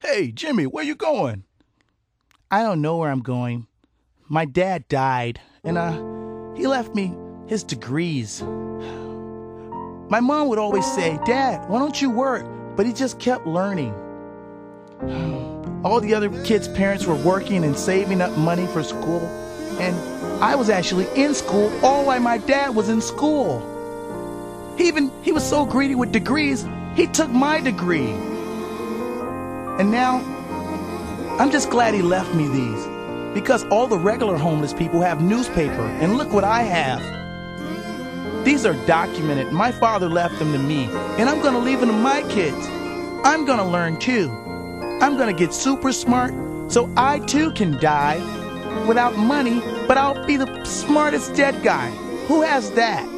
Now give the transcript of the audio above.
Hey, Jimmy, where you going? I don't know where I'm going. My dad died, and he left me his degrees. My mom would always say, "Dad, why don't you work?" But he just kept learning. All the other kids' parents were working and saving up money for school, and I was actually in school all while my dad was in school. He was so greedy with degrees, he took my degree. And now, I'm just glad he left me these, because all the regular homeless people have newspaper, and look what I have. These are documented. My father left them to me, and I'm gonna leave them to my kids. I'm gonna learn too. I'm gonna get super smart so I too can die without money, but I'll be the smartest dead guy. Who has that?